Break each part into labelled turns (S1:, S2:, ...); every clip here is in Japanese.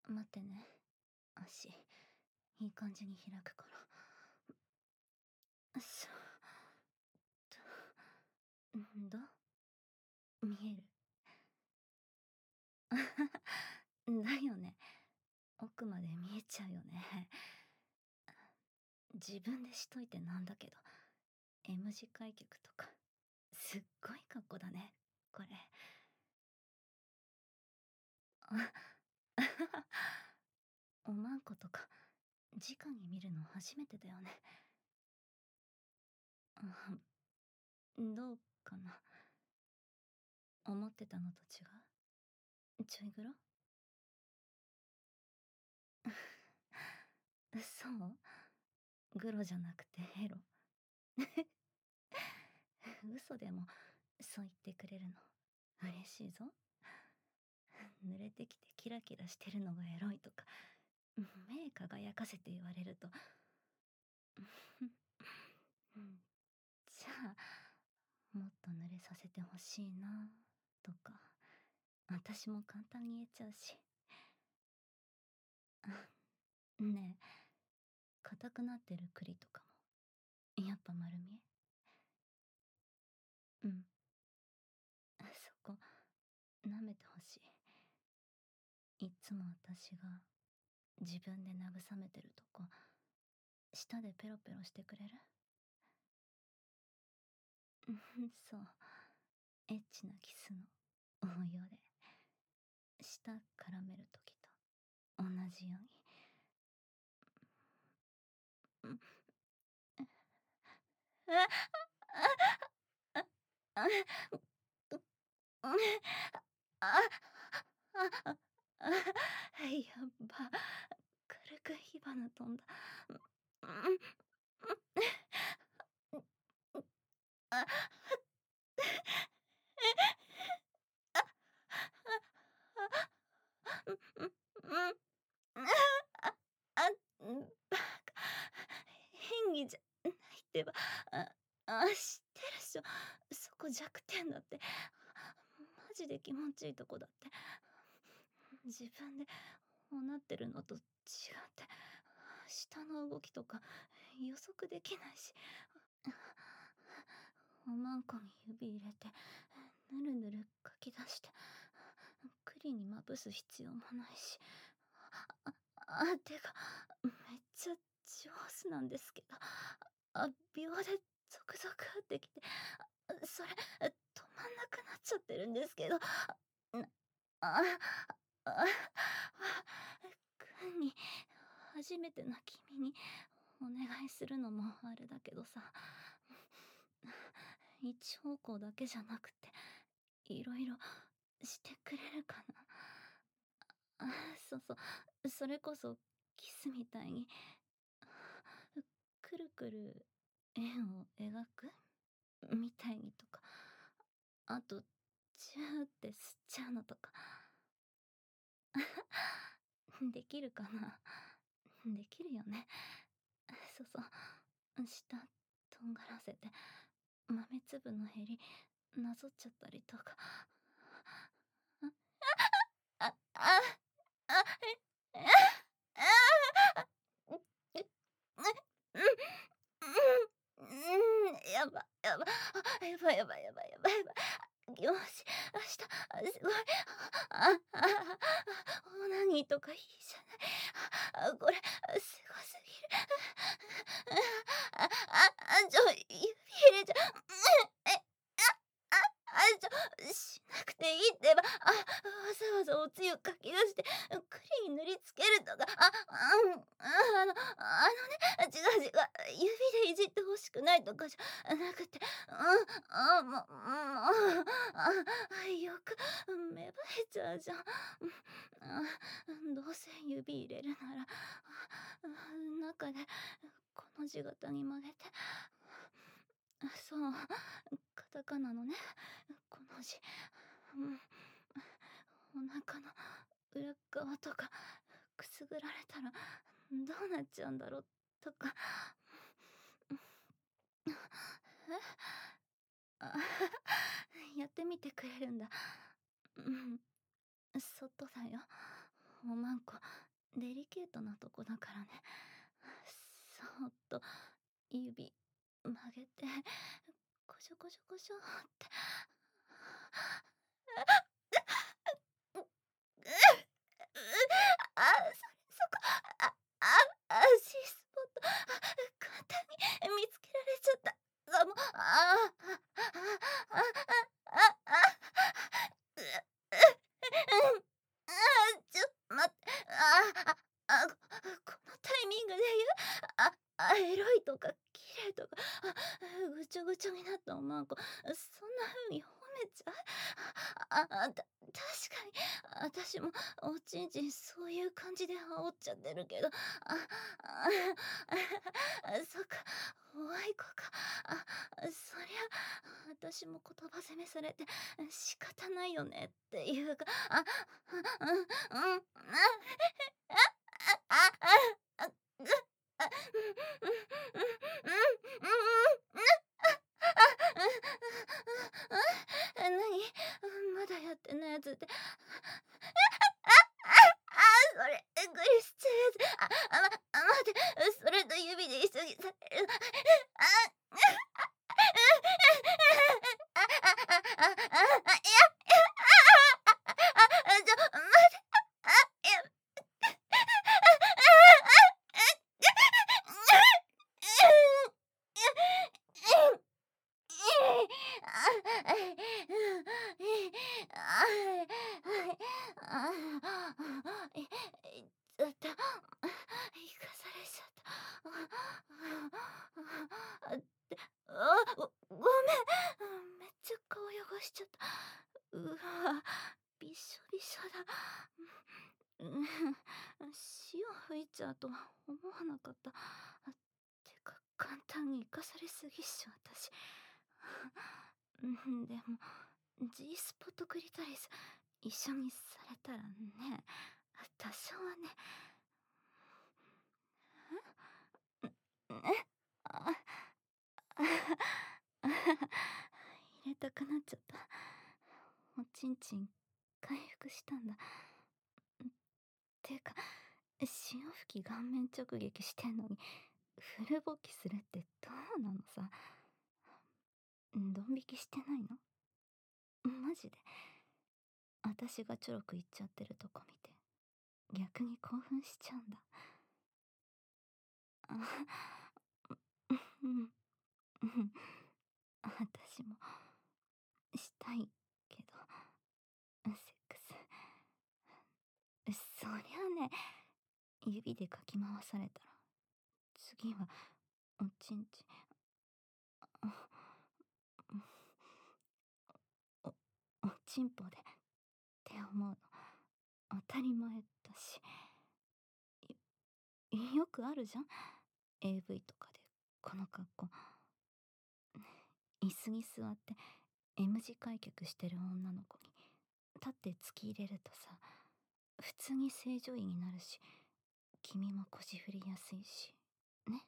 S1: 待ってね。足、いい感じに開くから。どう見える？だよね。奥まで見えちゃうよね。自分でしといてなんだけど、M 字開脚とか、すっごい格好だね、これ。あおまんことか、直に見るの初めてだよね。どうかな。思ってたのと違う？ちょいグロ？そう？グロじゃなくてヘロ？嘘でもそう言ってくれるの嬉しいぞ。濡れてきてキラキラしてるのがエロいとか、目輝かせて言われると、うん、じゃあもっと濡れさせてほしいなとか、私も簡単に言えちゃうし。ねえ、硬くなってる栗とかもやっぱ丸見え？うん、そこ舐めてほしい。いっつも私が自分で慰めてるとこ、舌でペロペロしてくれる？そう、エッチなキスの応用で、舌絡めるときと同じように。うん、あ、あ、あ、あ、あ、あ、やっば、軽く火花飛んだ。あ、あ、あ、バカ。演技じゃないってば。知ってるっしょ。そこ弱点だって。マジで気持ちいいとこだって。自分でこうなってるのと違って、下の動きとか予測できないし。おまんこに指入れて、ぬるぬるかき出して、栗にまぶす必要もないし。てか、めっちゃ上手なんですけど、秒でゾクゾクってきて、それ、止まんなくなっちゃってるんですけど、あ、あ、君に、初めてな君にお願いするのもあれだけどさ、一方向だけじゃなくて、いろいろしてくれるかな。あ、そうそう、それこそキスみたいに、くるくる円を描くみたいにとか、あと、チューって吸っちゃうのとか。できるかな？できるよね。そうそう。舌とんがらせて、豆粒のへりなぞっちゃったりとか。あ、あ、あ、あ、え、あ、あ、やば、やば、やばいやばいやばいやばいやばい。よし、明日、すごい、オナニーとかいいじゃない。これ、すごすぎる。指入れちゃ、しなくていいってば、わざわざおつゆかき出して、栗に塗りつけるとか、違う違う、指でいじって欲しくないとかじゃなくて、よく芽生えちゃうじゃん。どうせ指入れるなら、中でこの字型に曲げて、そう、カタカナのね、この字。お腹の裏側とかくすぐられたらどうなっちゃうんだろうとか。あやってみてくれるんだ。うん、そっとだよ。 おまんこ、デリケートなとこだからね。そーっと指曲げて、こしょこしょこしょって。あ、そこ、あ、シースポット、簡単に見つけられちゃった。もう、ちょ待って、このタイミングでエロいとか綺麗とか、ぐちょぐちょになったおまんこ、そんな風に褒めちゃう？確かに、私もおちんちんそういう感じで煽っちゃってるけど、そっか、おあいこか。そりゃ、私も言葉責めされて仕方ないよねっていうか、まだやってないやつって、それ、グリしちゃうやつ。待って、それと指で一緒にされる。待って、いや、ちょっと、行かされちゃった。ごめん。めっちゃ顔汚しちゃった。うわ、びしょびしょだ。塩吹いちゃうとは思わなかった。てか、簡単に生かされすぎっしょ、私。でも、G スポットクリトリス一緒にされたらね、多少はね。えあ入れたくなっちゃった。おちんちん回復したんだ。てか、潮吹き顔面直撃してんのにフル勃起するってどうなのさ。ドン引きしてないの？マジで。私がちょろく言っちゃってるとこ見て逆に興奮しちゃうんだ。あうんうん私もしたいけど、セックス、そりゃね、指でかき回されたら次はおちんちん、おおちんぽでって思うの当たり前だし、よくあるじゃん、 AV とかで。この格好、椅子に座って M 字開脚してる女の子に立って突き入れるとさ、普通に正常位になるし、君も腰振りやすいしね。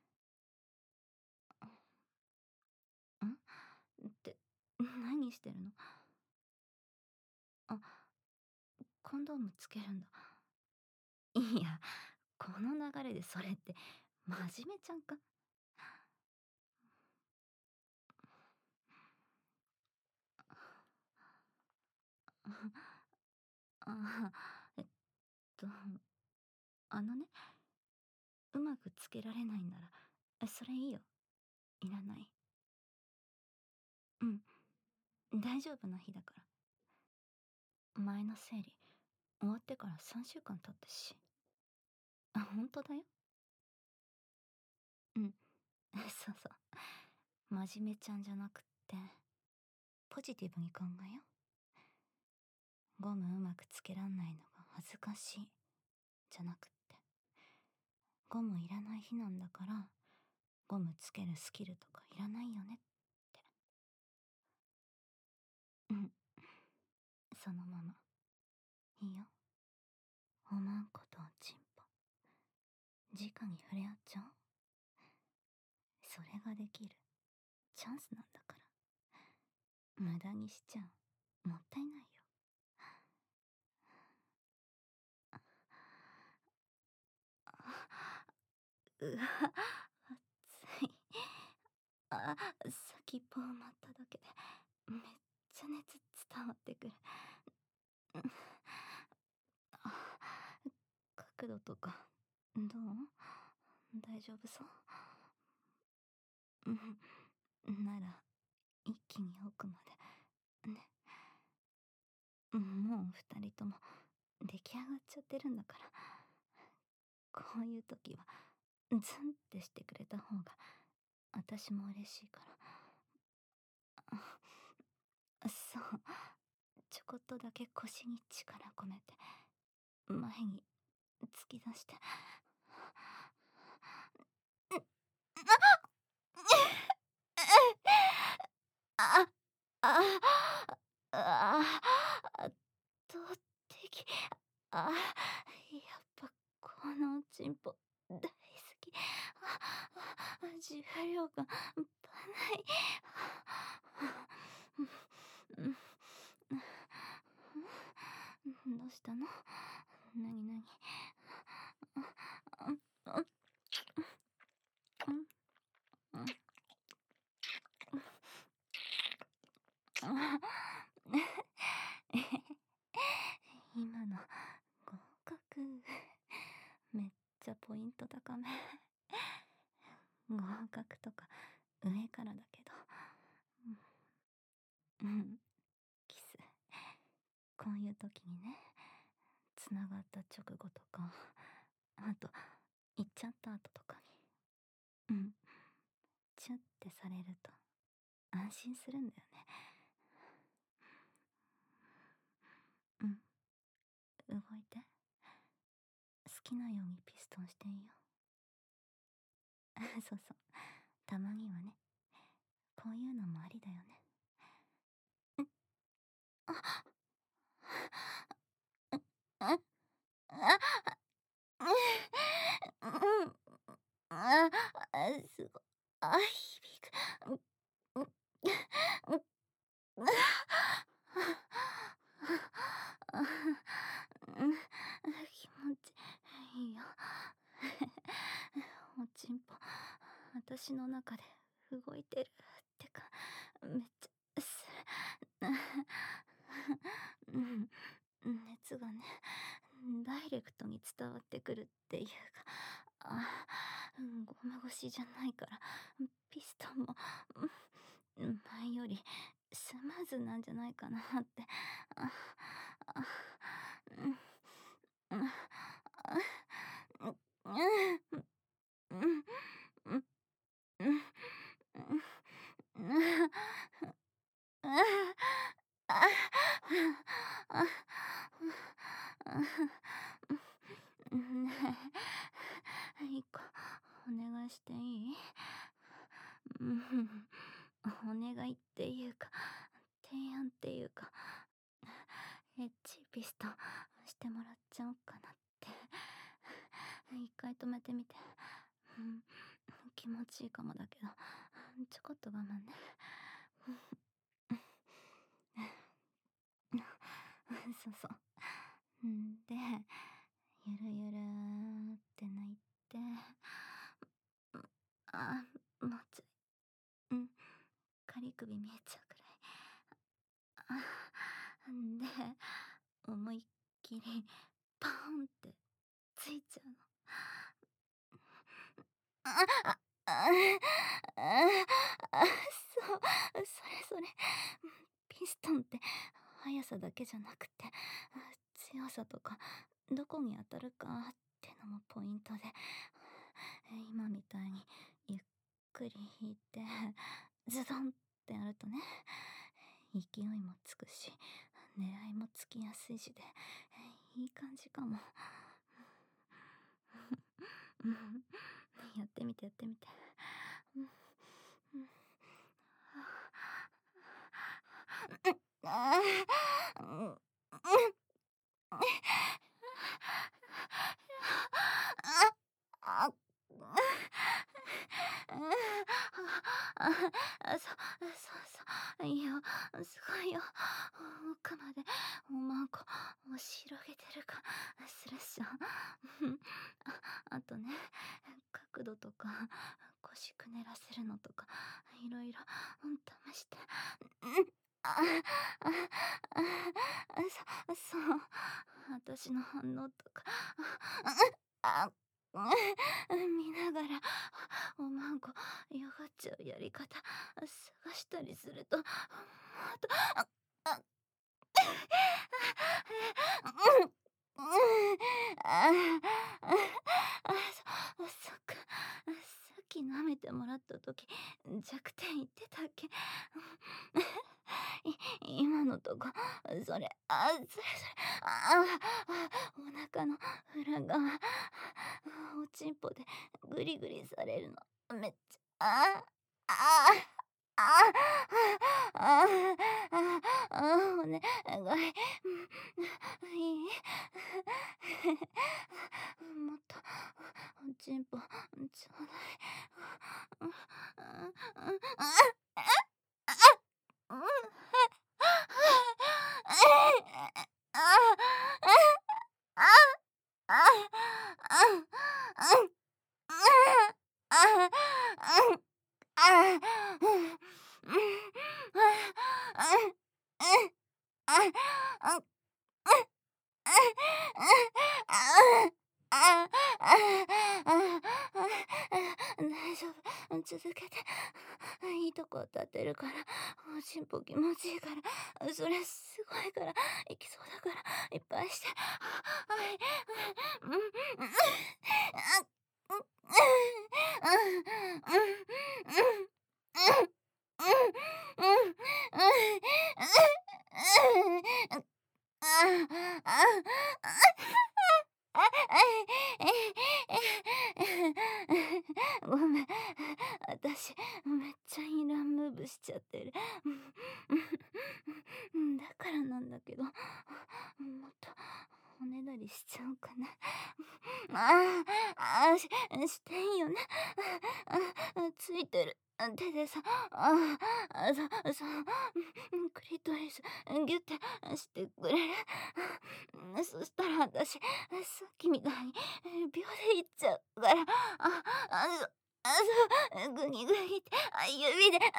S1: って何してるの？あ、コンドームつけるんだ。いや、この流れでそれって真面目ちゃんか？あえっとあのね、うまくつけられないんならそれいいよ、いらない。うん、大丈夫な日だから。前の生理終わってから3週間経ったし。本当だよ。うんそうそう、真面目ちゃんじゃなくってポジティブに考えよう。ゴムうまくつけらんないのが恥ずかしいじゃなくって、ゴムいらない日なんだからゴムつけるスキルとかいらないよねって。うん、そのままいいよ。おまんことおちんぽ直に触れ合っちゃおう。それができるチャンスなんだから、無駄にしちゃもったいないよ。 うわ、熱い。あ、先っぽを待っただけで、めっちゃ熱伝わってくる。うん。あ、角度とか、どう？大丈夫そう？うん。なら、一気に奥まで。ね。もう二人とも出来上がっちゃってるんだから。こういう時は、ズンってしてくれた方が、私も嬉しいから。そう。ちょこっとだけ腰に力込めて、前に突き出して。あ、あ、あ、圧倒的。あ、やっぱこのチンポ大好き。重量感半端ない。どうしたの？なになに？今の合格。めっちゃポイント高め。合格とか上からだけど。うん。キス。こういう時にね、つながった直後とか、あと、行っちゃった後とかに。チュッてされると安心するんだよね。うん。動いて。好きなようにピストンしていいよ。そうそう。たまにはね、こういうのもありだよね。あ、あ、あ、すごい。響く。気持ちいいよ。おちんぽ、私の中で動いてるってか、めっちゃ、熱がね、ダイレクトに伝わってくるっていうか、ゴム越しじゃないから、ピストンも、前よりスムーズなんじゃないかなって。ああうんうんうんうんうんねえ、一個お願いしていい？お願いっていうか、提案っていうか、エッチピストしてもらっちゃおうかなって。一回止めてみて。気持ちいいかもだけど、ちょこっと我慢ね。そうそう。で、ゆるゆるって泣いて、もうちょい、仮首見えちゃうくらい。で、思いっきり、パーンってついちゃうの。あ、あ、あ、そう、それ。ピストンって速さだけじゃなくて、強さとか、どこに当たるかってのもポイントで、今みたいにゆっくり引いて、ズドンってやるとね、勢いもつくし、狙いもつきやすいしで、いい感じかも。やってみてやってみて。ああ、いいよ、すごいよ。奥までおまんこ押し広げてるかするっしょ。あとね、 角度とか、腰くねらせるのとか、いろいろ、試して。ああ、あそう、私の反応とか、あ、見ながら、おまんこよがっちゃうやり方、探したりすると、もっと、あ、うん、ああ、そっか。さっき舐めてもらった時、弱点言ってたっけ？今のとこ、それ、お腹の裏側、おちんぽでグリグリされるの、めっちゃ、ああ、ああ、あお願い、いい？もっと、おちんぽ、ちょうだい。うん。大丈夫。続けて。いいとこ当たってるから、おしんぽ気持ちいいから、それすごいから、いきそうだから、いっぱいして。はい。うん、うん、うん、ごめん。私、めっちゃイランムーブしちゃってる。だからなんだけど、もっとおねだりしちゃおうかな。してんよね。ついてる。手でさ、クリトリス、ギュッてしてくれる？そしたら私、さっきみたいに秒でいっちゃうから、グニグニって、指で、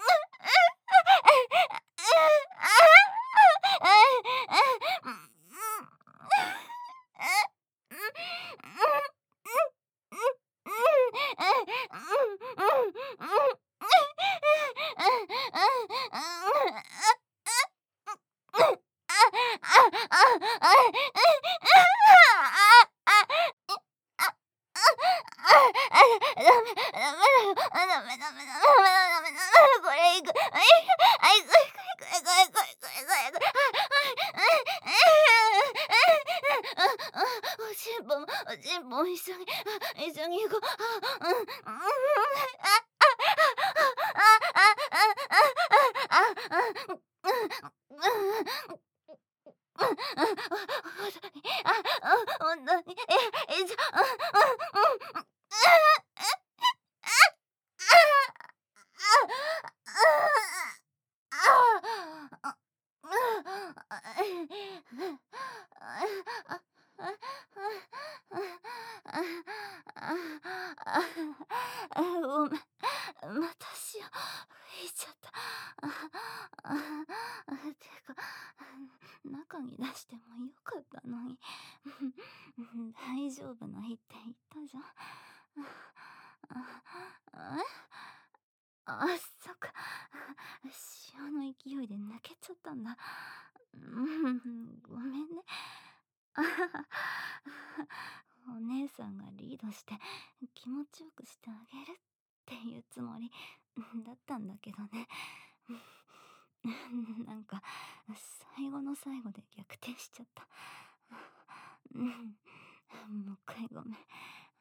S1: これいく。おしんぽも一緒に行こう。ほんとに、ごめん。また潮吹いちゃった。てか、中に出してもよかったのに。大丈夫な日って言ったじゃん。そっか。潮の勢いで抜けちゃったんだ。ごめんね。お姉さんがリードして気持ちよくしてあげるっていうつもりだったんだけどね。なんか最後の最後で逆転しちゃった。もう一回ごめん。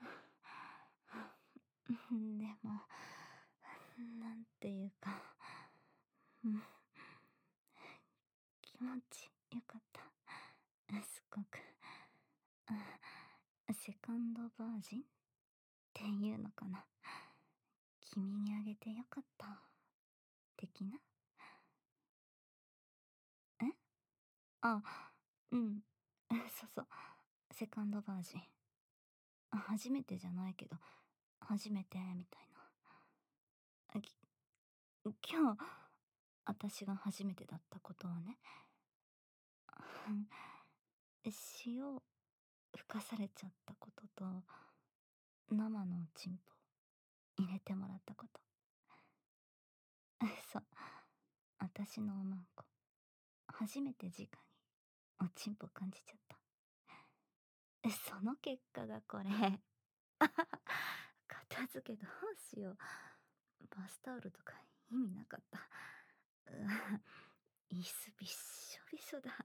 S1: でも、なんていうか、うん、気持ちよかった。すごく。セカンドバージンっていうのかな。君にあげてよかった。的な。えあ、うん。そうそう。セカンドバージン。初めてじゃないけど、 初めてみたいな。今日、私が初めてだったことをね、塩吹かされちゃったことと、生のおちんぽ入れてもらったこと。そう、私のおまんこ、初めて直におちんぽ感じちゃった。その結果がこれ。片付けどうしよう。バスタオルとか意味なかった。椅子びっしょびしょだ。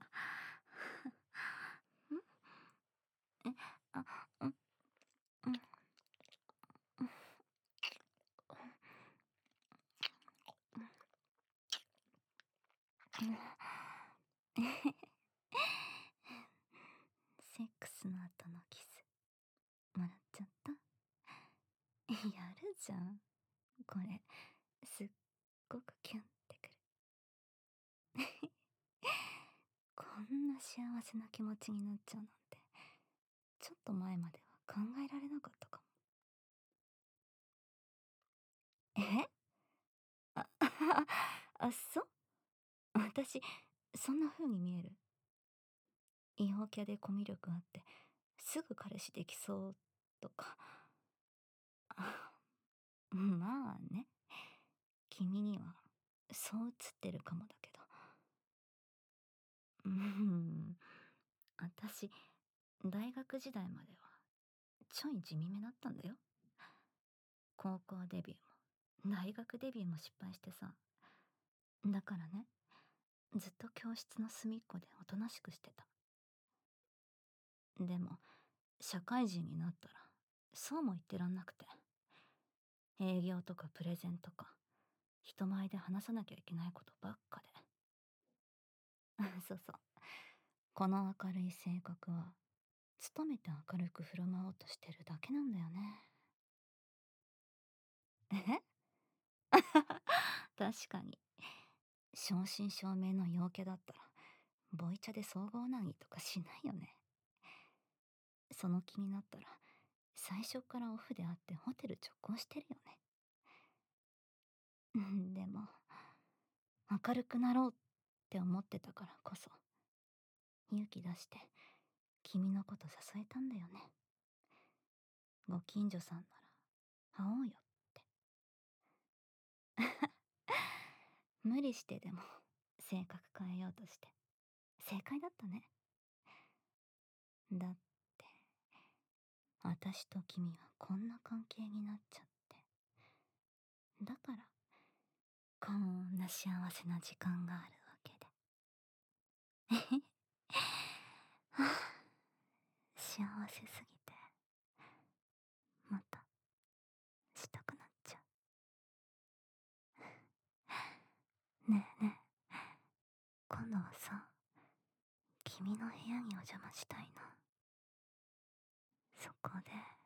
S1: んえ、あ、うん、うん、うん。セックスの後のキス、もらっちゃった。やるじゃん。これ、すっごくキュンってくる。こんな幸せな気持ちになっちゃうなんて、ちょっと前までは考えられなかったかも。えあ、あ、そう、私、そんな風に見える？陽キャでコミュ力あって、すぐ彼氏できそうとか。あ、まあね。君には、そう映ってるかもだけど。うん。私、大学時代までは、ちょい地味めだったんだよ。高校デビューも、大学デビューも失敗してさ。だからね、ずっと教室の隅っこでおとなしくしてた。でも、社会人になったら、そうも言ってらんなくて。営業とかプレゼンとか、人前で話さなきゃいけないことばっかで。そうそう。この明るい性格は、努めて明るく振る舞おうとしてるだけなんだよね。え確かに。正真正銘の陽キャだったら、ボイチャで総合難儀とかしないよね。その気になったら、最初からオフで会ってホテル直行してるよね。でも、明るくなろうって思ってたからこそ、勇気出して、君のこと誘えたんだよね。ご近所さんなら、会おうよって。無理してでも、性格変えようとして、正解だったね。だって、私と君はこんな関係になっちゃって。だから、こんな幸せな時間があるわけで。はあ、幸せすぎて、また、したくなっちゃう。ねえねえ、今度はさ、君の部屋にお邪魔したいな。そこで、